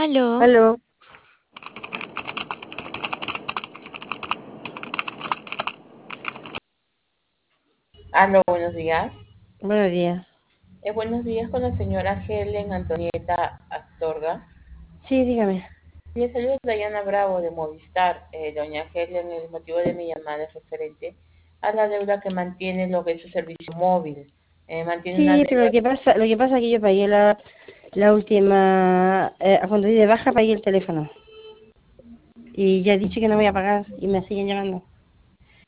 Aló, Aló, Aló, buenos días. buenos días. Buenos días con la señora Helen Antonieta Astorga. Sí, dígame. Le saluda Dayana Bravo de Movistar. Doña Helen, el motivo de mi llamada es referente a la deuda que mantiene lo que es su servicio móvil. Mantiene una Sí, pero deuda. lo que pasa es que yo pagué la última, cuando di de baja pagué el teléfono. Y ya he dicho que no voy a pagar y me siguen llamando.